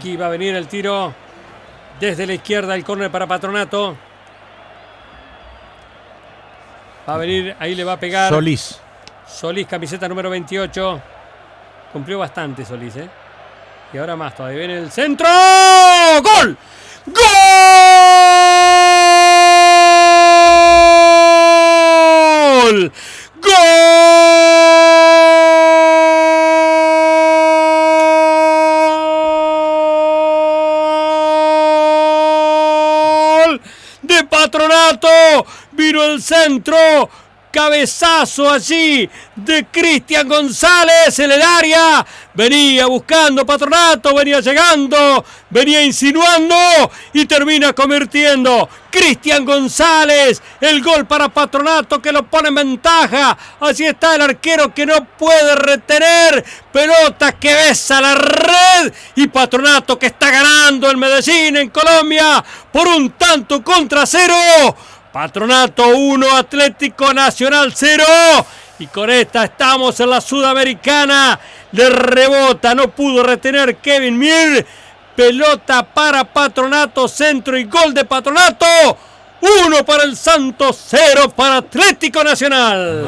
Aquí va a venir el tiro desde la izquierda, el córner para Patronato. Va a venir, ahí le va a pegar Solís, camiseta número 28. Cumplió bastante Solís, ¿eh? Y ahora más todavía. Viene el centro. ¡Gol! ¡Gol! ¡Gol! De Patronato. Vino el centro. Cabezazo allí de Cristian González en el área. Venía buscando Patronato, venía llegando, venía insinuando y termina convirtiendo Cristian González. El gol para Patronato que lo pone en ventaja. Allí está el arquero que no puede retener. Pelota que besa la red. Y Patronato que está ganando el Medellín en Colombia por 1-0. Patronato 1, Atlético Nacional 0. Y con esta estamos en la Sudamericana. Le rebota, no pudo retener Kevin Mir. Pelota para Patronato, centro y gol de Patronato. 1 para el Santos, 0 para Atlético Nacional.